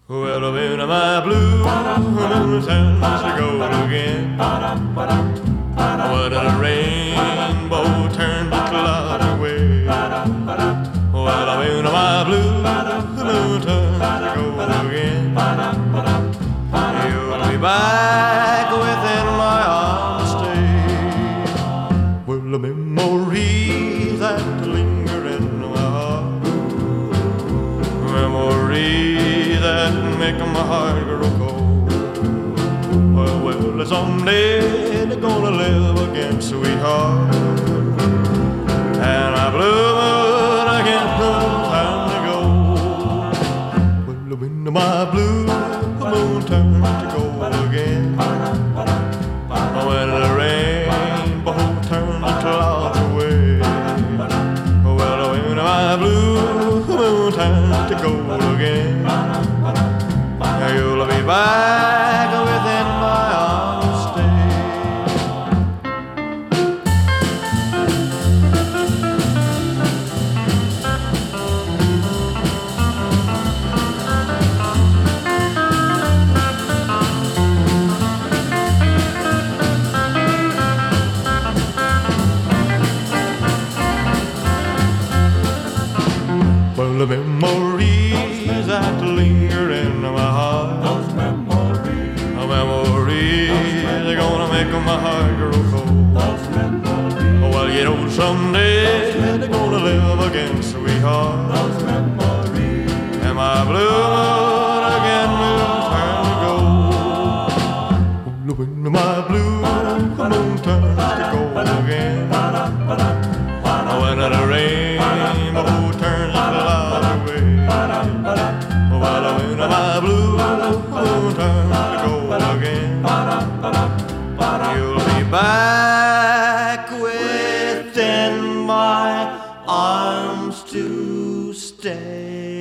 Well, when my blue moon turns to gold again, when the rainbow turns to cloud away, well, when my blue moon turns to gold again, you'll be back within my arms stay. Well, the memories that linger in my heart, memories that make my heart grow cold. Well, someday they're gonna live again, sweetheart, and my blue moon again, no time to go. Well, when my blue moon turns to gold again, when the rainbow turns the clouds away, well, when my blue moon turns to gold again, you'll be back within my arms stay. Well, the memories that linger in my heart, those memories are gonna make my heart grow cold. Those memories, well, you know someday they're gonna live again, sweetheart. Those memories, and my blue moon again will turn to gold. When my blue moon turns to gold again, when the rainbow turns the cloud away, well, when my blue moon turns to gold again, you'll be back within my arms to stay.